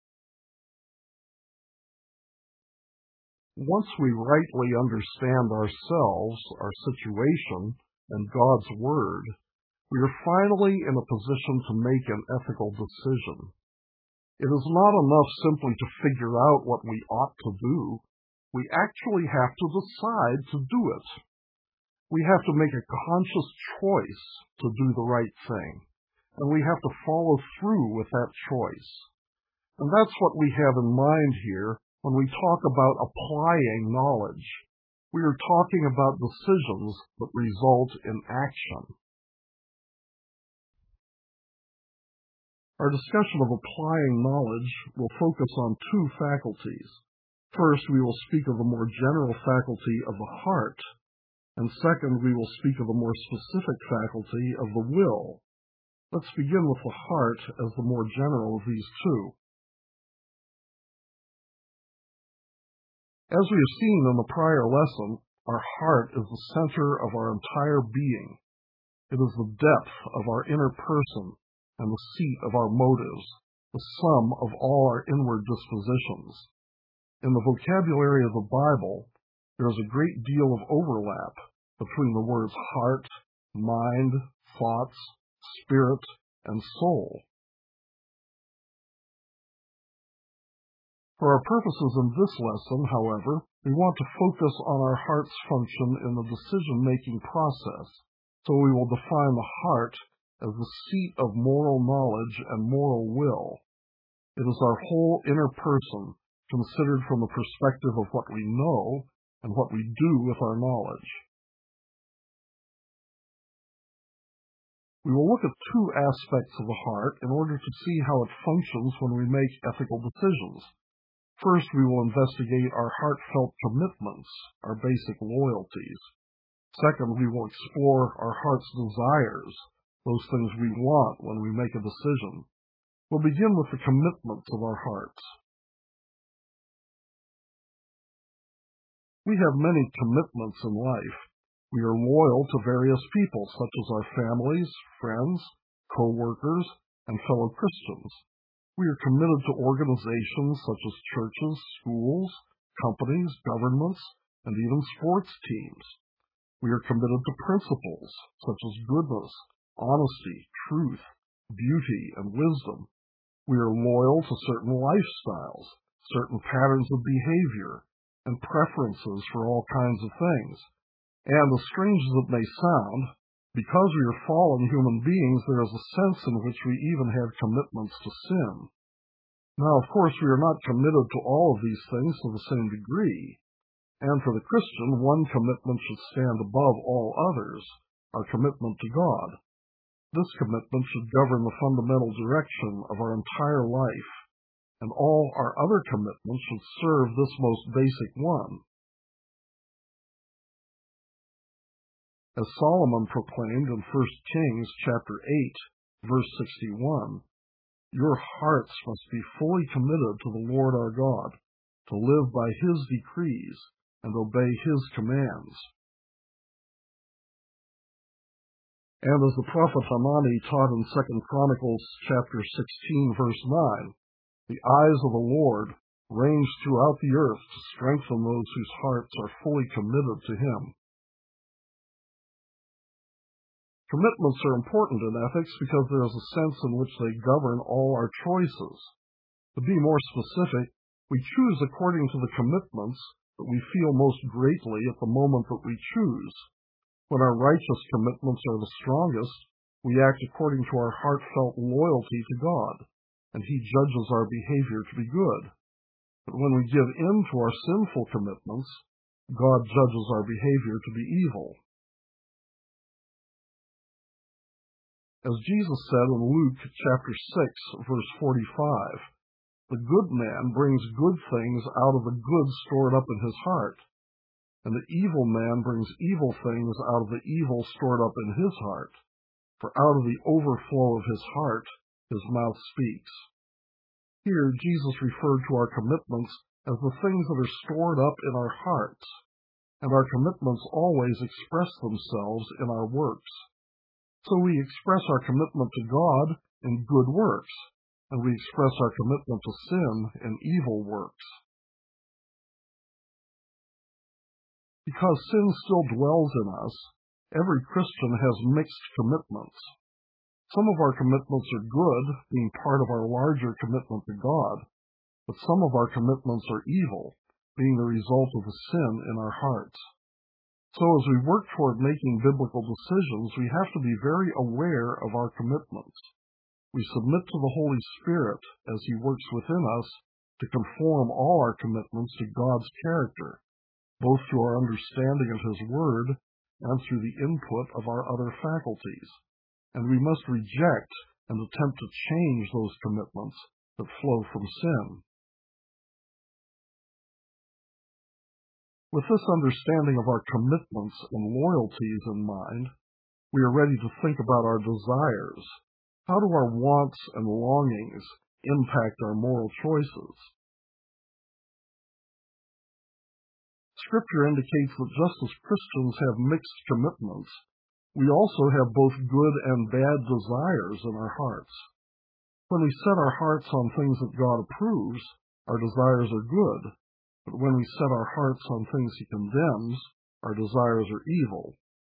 Once we rightly understand ourselves, our situation, and God's Word, we are finally in a position to make an ethical decision. It is not enough simply to figure out what we ought to do. We actually have to decide to do it. We have to make a conscious choice to do the right thing, and we have to follow through with that choice. And that's what we have in mind here when we talk about applying knowledge. We are talking about decisions that result in action. Our discussion of applying knowledge will focus on two faculties. First, we will speak of the more general faculty of the heart, and second, we will speak of the more specific faculty of the will. Let's begin with the heart as the more general of these two. As we have seen in the prior lesson, our heart is the center of our entire being. It is the depth of our inner person and the seat of our motives, the sum of all our inward dispositions. In the vocabulary of the Bible, there is a great deal of overlap between the words heart, mind, thoughts, spirit, and soul. For our purposes in this lesson, however, we want to focus on our heart's function in the decision-making process, so we will define the heart as the seat of moral knowledge and moral will. It is our whole inner person, considered from the perspective of what we know and what we do with our knowledge. We will look at two aspects of the heart in order to see how it functions when we make ethical decisions. First, we will investigate our heartfelt commitments, our basic loyalties. Second, we will explore our heart's desires, those things we want when we make a decision. We'll begin with the commitments of our hearts. We have many commitments in life. We are loyal to various people, such as our families, friends, co-workers, and fellow Christians. We are committed to organizations such as churches, schools, companies, governments, and even sports teams. We are committed to principles such as goodness, honesty, truth, beauty, and wisdom. We are loyal to certain lifestyles, certain patterns of behavior, and preferences for all kinds of things. And as strange as it may sound, because we are fallen human beings, there is a sense in which we even have commitments to sin. Now, of course, we are not committed to all of these things to the same degree. And for the Christian, one commitment should stand above all others, our commitment to God. This commitment should govern the fundamental direction of our entire life, and all our other commitments should serve this most basic one. As Solomon proclaimed in First Kings chapter eight, verse sixty-one, "Your hearts must be fully committed to the Lord our God, to live by His decrees and obey His commands." And as the prophet Hanani taught in Second Chronicles chapter sixteen, verse nine, "The eyes of the Lord range throughout the earth to strengthen those whose hearts are fully committed to Him." Commitments are important in ethics because there is a sense in which they govern all our choices. To be more specific, we choose according to the commitments that we feel most greatly at the moment that we choose. When our righteous commitments are the strongest, we act according to our heartfelt loyalty to God, and He judges our behavior to be good. But when we give in to our sinful commitments, God judges our behavior to be evil. As Jesus said in Luke chapter six, verse forty-five, "The good man brings good things out of the good stored up in his heart, and the evil man brings evil things out of the evil stored up in his heart. For out of the overflow of his heart, his mouth speaks." Here, Jesus referred to our commitments as the things that are stored up in our hearts, and our commitments always express themselves in our works. So we express our commitment to God in good works, and we express our commitment to sin in evil works. Because sin still dwells in us, every Christian has mixed commitments. Some of our commitments are good, being part of our larger commitment to God, but some of our commitments are evil, being the result of the sin in our hearts. So as we work toward making biblical decisions, we have to be very aware of our commitments. We submit to the Holy Spirit as He works within us to conform all our commitments to God's character, both through our understanding of His Word and through the input of our other faculties. And we must reject and attempt to change those commitments that flow from sin. With this understanding of our commitments and loyalties in mind, we are ready to think about our desires. How do our wants and longings impact our moral choices? Scripture indicates that just as Christians have mixed commitments, we also have both good and bad desires in our hearts. When we set our hearts on things that God approves, our desires are good, but when we set our hearts on things He condemns, our desires are evil.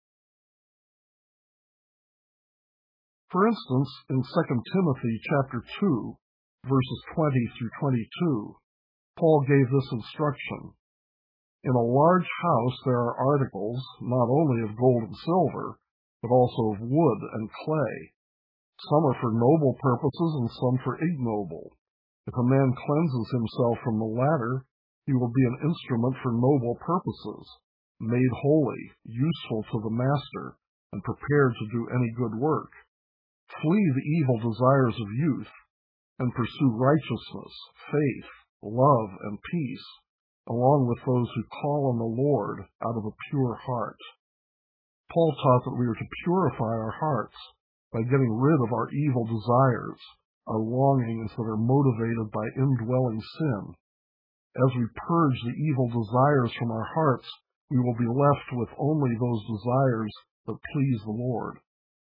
For instance, in Second Timothy chapter two, verses twenty through twenty-two, Paul gave this instruction. In a large house there are articles, not only of gold and silver, but also of wood and clay. Some are for noble purposes and some for ignoble. If a man cleanses himself from the latter, he will be an instrument for noble purposes, made holy, useful to the master, and prepared to do any good work. Flee the evil desires of youth, and pursue righteousness, faith, love, and peace, along with those who call on the Lord out of a pure heart. Paul taught that we are to purify our hearts by getting rid of our evil desires, our longings that are motivated by indwelling sin. As we purge the evil desires from our hearts, we will be left with only those desires that please the Lord.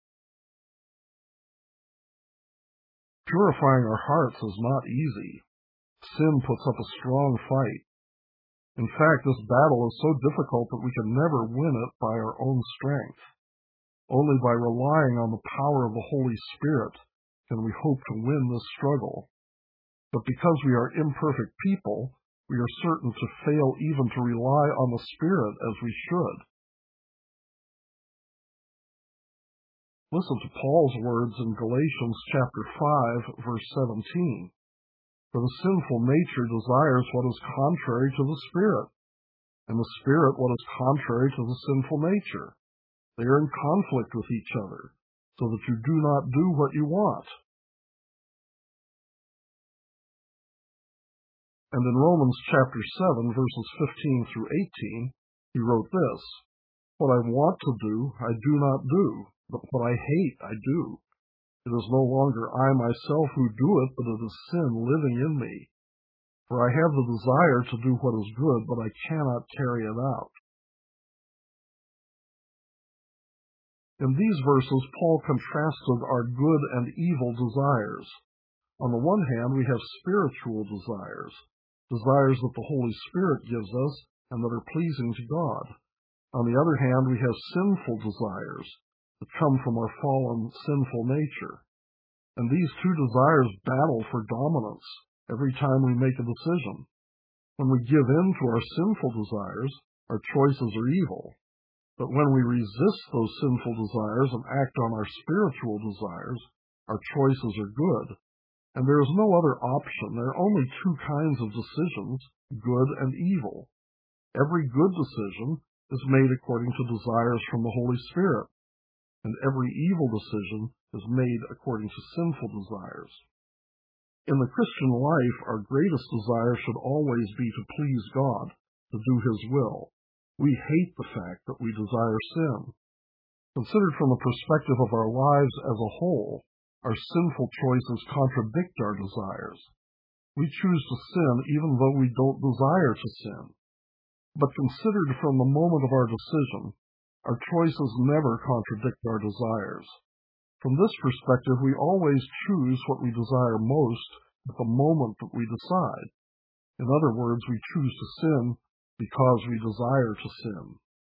Purifying our hearts is not easy. Sin puts up a strong fight. In fact, this battle is so difficult that we can never win it by our own strength. Only by relying on the power of the Holy Spirit can we hope to win this struggle. But because we are imperfect people, we are certain to fail even to rely on the Spirit as we should. Listen to Paul's words in Galatians chapter five, verse seventeen. For the sinful nature desires what is contrary to the Spirit, and the Spirit what is contrary to the sinful nature. They are in conflict with each other, so that you do not do what you want. And in Romans chapter seven, verses fifteen through eighteen, he wrote this, What I want to do, I do not do, but what I hate, I do. It is no longer I myself who do it, but it is sin living in me. For I have the desire to do what is good, but I cannot carry it out. In these verses, Paul contrasted our good and evil desires. On the one hand, we have spiritual desires, desires that the Holy Spirit gives us and that are pleasing to God. On the other hand, we have sinful desires that come from our fallen, sinful nature. And these two desires battle for dominance every time we make a decision. When we give in to our sinful desires, our choices are evil. But when we resist those sinful desires and act on our spiritual desires, our choices are good. And there is no other option. There are only two kinds of decisions, good and evil. Every good decision is made according to desires from the Holy Spirit, and every evil decision is made according to sinful desires. In the Christian life, our greatest desire should always be to please God, to do His will. We hate the fact that we desire sin. Considered from the perspective of our lives as a whole, our sinful choices contradict our desires. We choose to sin even though we don't desire to sin. But considered from the moment of our decision, our choices never contradict our desires. From this perspective, we always choose what we desire most at the moment that we decide. In other words, we choose to sin because we desire to sin.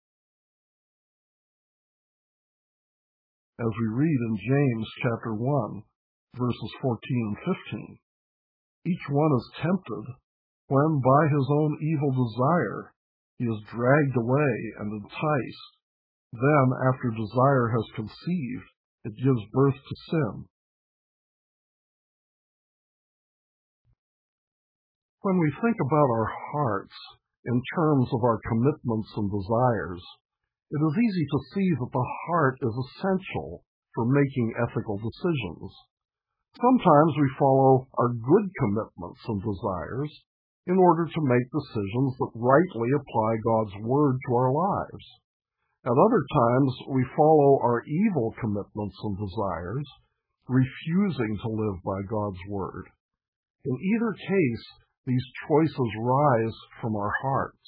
As we read in James chapter one, verses fourteen and fifteen, each one is tempted when by his own evil desire he is dragged away and enticed. Then, after desire has conceived, it gives birth to sin. When we think about our hearts in terms of our commitments and desires, it is easy to see that the heart is essential for making ethical decisions. Sometimes we follow our good commitments and desires in order to make decisions that rightly apply God's Word to our lives. At other times, we follow our evil commitments and desires, refusing to live by God's Word. In either case, these choices rise from our hearts.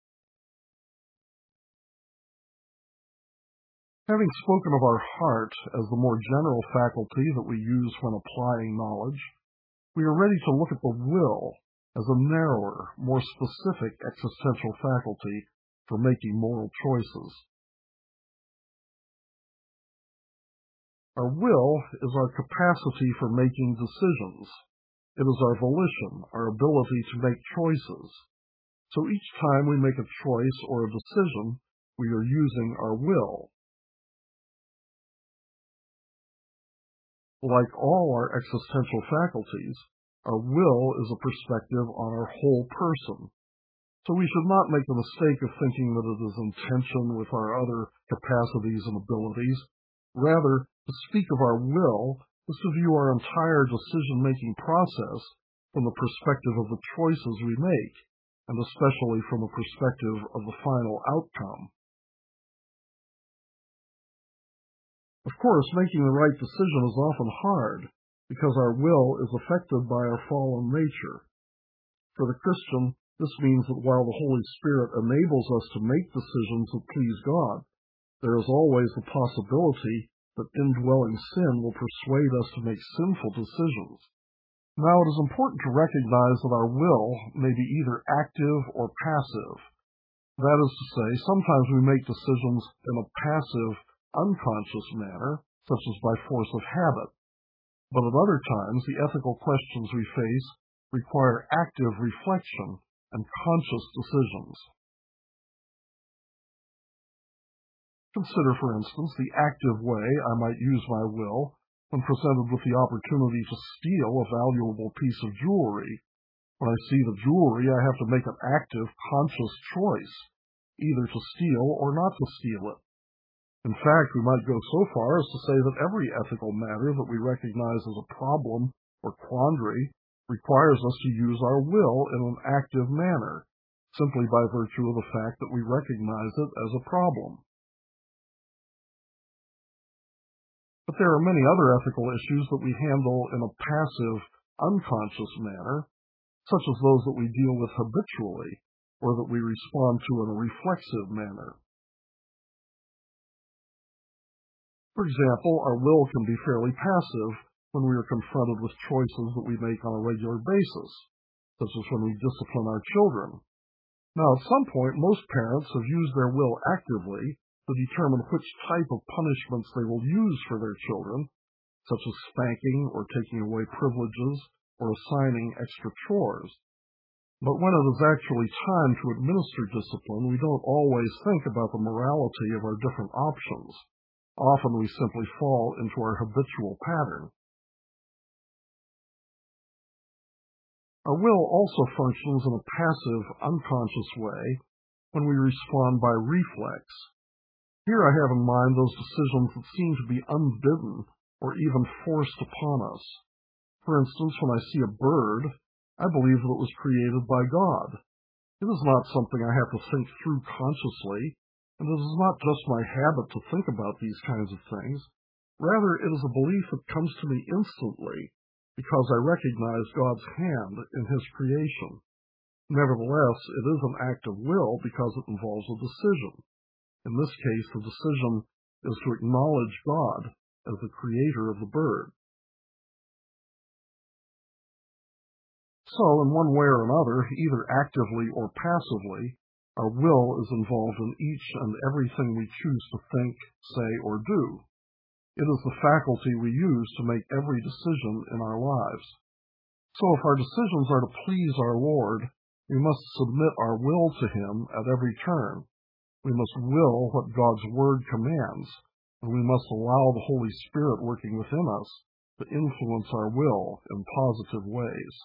Having spoken of our heart as the more general faculty that we use when applying knowledge, we are ready to look at the will as a narrower, more specific existential faculty for making moral choices. Our will is our capacity for making decisions. It is our volition, our ability to make choices. So each time we make a choice or a decision, we are using our will. Like all our existential faculties, our will is a perspective on our whole person. So we should not make the mistake of thinking that it is in tension with our other capacities and abilities. Rather, to speak of our will is to view our entire decision-making process from the perspective of the choices we make, and especially from the perspective of the final outcome. Of course, making the right decision is often hard, because our will is affected by our fallen nature. For the Christian, this means that while the Holy Spirit enables us to make decisions that please God, there is always the possibility that indwelling sin will persuade us to make sinful decisions. Now, it is important to recognize that our will may be either active or passive. That is to say, sometimes we make decisions in a passive, unconscious manner, such as by force of habit. But at other times, the ethical questions we face require active reflection and conscious decisions. Consider, for instance, the active way I might use my will when presented with the opportunity to steal a valuable piece of jewelry. When I see the jewelry, I have to make an active, conscious choice, either to steal or not to steal it. In fact, we might go so far as to say that every ethical matter that we recognize as a problem or quandary requires us to use our will in an active manner, simply by virtue of the fact that we recognize it as a problem. But there are many other ethical issues that we handle in a passive, unconscious manner, such as those that we deal with habitually, or that we respond to in a reflexive manner. For example, our will can be fairly passive when we are confronted with choices that we make on a regular basis, such as when we discipline our children. Now, at some point, most parents have used their will actively to determine which type of punishments they will use for their children, such as spanking or taking away privileges or assigning extra chores. But when it is actually time to administer discipline, we don't always think about the morality of our different options. Often we simply fall into our habitual pattern. Our will also functions in a passive, unconscious way when we respond by reflex. Here I have in mind those decisions that seem to be unbidden or even forced upon us. For instance, when I see a bird, I believe that it was created by God. It is not something I have to think through consciously, and it is not just my habit to think about these kinds of things. Rather, it is a belief that comes to me instantly, because I recognize God's hand in His creation. Nevertheless, it is an act of will because it involves a decision. In this case, the decision is to acknowledge God as the creator of the bird. So, in one way or another, either actively or passively, our will is involved in each and everything we choose to think, say, or do. It is the faculty we use to make every decision in our lives. So if our decisions are to please our Lord, we must submit our will to Him at every turn. We must will what God's Word commands, and we must allow the Holy Spirit working within us to influence our will in positive ways.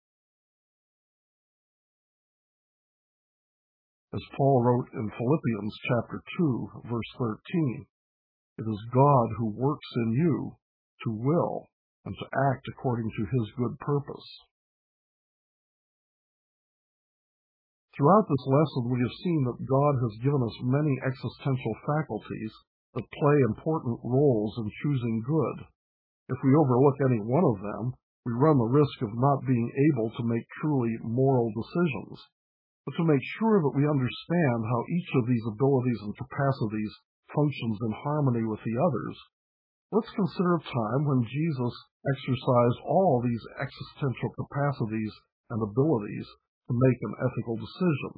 As Paul wrote in Philippians chapter two, verse thirteen, it is God who works in you to will and to act according to His good purpose. Throughout this lesson, we have seen that God has given us many existential faculties that play important roles in choosing good. If we overlook any one of them, we run the risk of not being able to make truly moral decisions. But to make sure that we understand how each of these abilities and capacities functions in harmony with the others, let's consider a time when Jesus exercised all these existential capacities and abilities to make an ethical decision.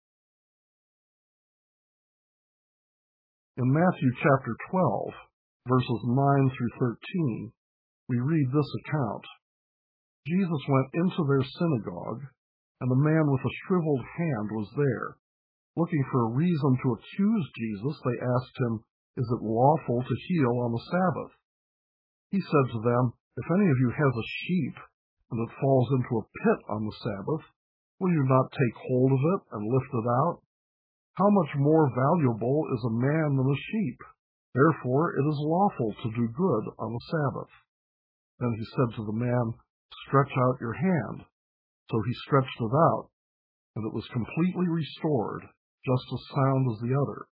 In Matthew chapter twelve, verses nine through thirteen, we read this account. Jesus went into their synagogue, and a man with a shriveled hand was there. Looking for a reason to accuse Jesus, they asked him, "Is it lawful to heal on the Sabbath?" He said to them, "If any of you has a sheep, and it falls into a pit on the Sabbath, will you not take hold of it and lift it out? How much more valuable is a man than a sheep? Therefore it is lawful to do good on the Sabbath." Then he said to the man, "Stretch out your hand." So he stretched it out, and it was completely restored, just as sound as the other.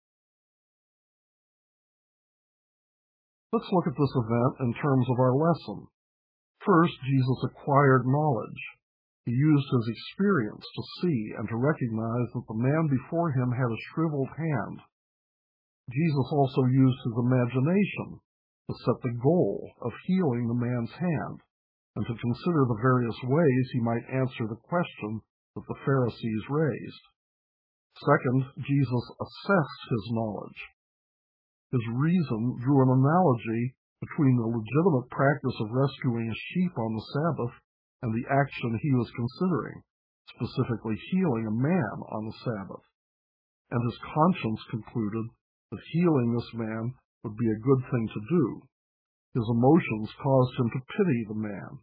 Let's look at this event in terms of our lesson. First, Jesus acquired knowledge. He used his experience to see and to recognize that the man before him had a shriveled hand. Jesus also used his imagination to set the goal of healing the man's hand, and to consider the various ways he might answer the question that the Pharisees raised. Second, Jesus assessed his knowledge. His reason drew an analogy between the legitimate practice of rescuing a sheep on the Sabbath and the action he was considering, specifically healing a man on the Sabbath. And his conscience concluded that healing this man would be a good thing to do. His emotions caused him to pity the man.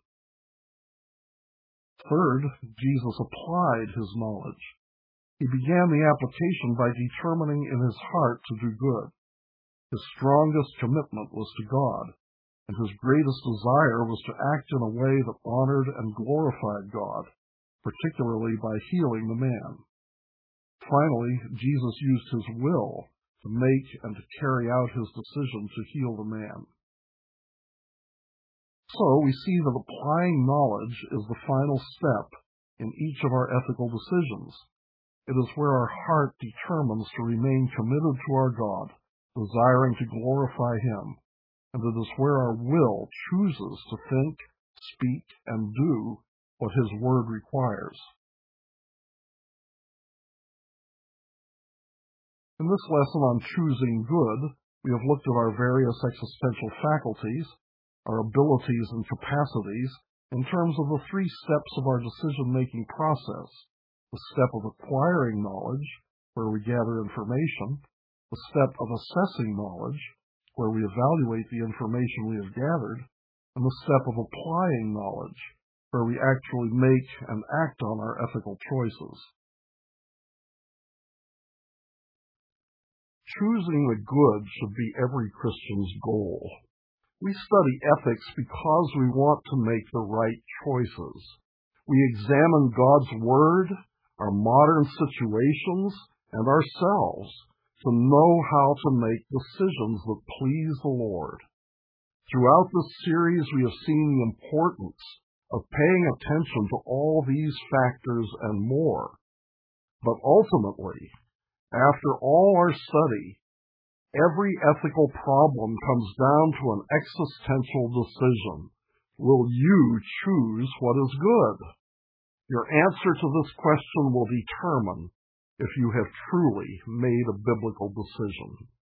Third, Jesus applied his knowledge. He began the application by determining in his heart to do good. His strongest commitment was to God, and his greatest desire was to act in a way that honored and glorified God, particularly by healing the man. Finally, Jesus used his will to make and to carry out his decision to heal the man. So we see that applying knowledge is the final step in each of our ethical decisions. It is where our heart determines to remain committed to our God, desiring to glorify him, and it is where our will chooses to think, speak, and do what his word requires. In this lesson on choosing good, we have looked at our various existential faculties, our abilities and capacities, in terms of the three steps of our decision-making process: the step of acquiring knowledge, where we gather information; the step of assessing knowledge, where we evaluate the information we have gathered; and the step of applying knowledge, where we actually make and act on our ethical choices. Choosing the good should be every Christian's goal. We study ethics because we want to make the right choices. We examine God's Word, our modern situations, and ourselves to know how to make decisions that please the Lord. Throughout this series, we have seen the importance of paying attention to all these factors and more. But ultimately, after all our study, every ethical problem comes down to an existential decision. Will you choose what is good? Your answer to this question will determine if you have truly made a biblical decision.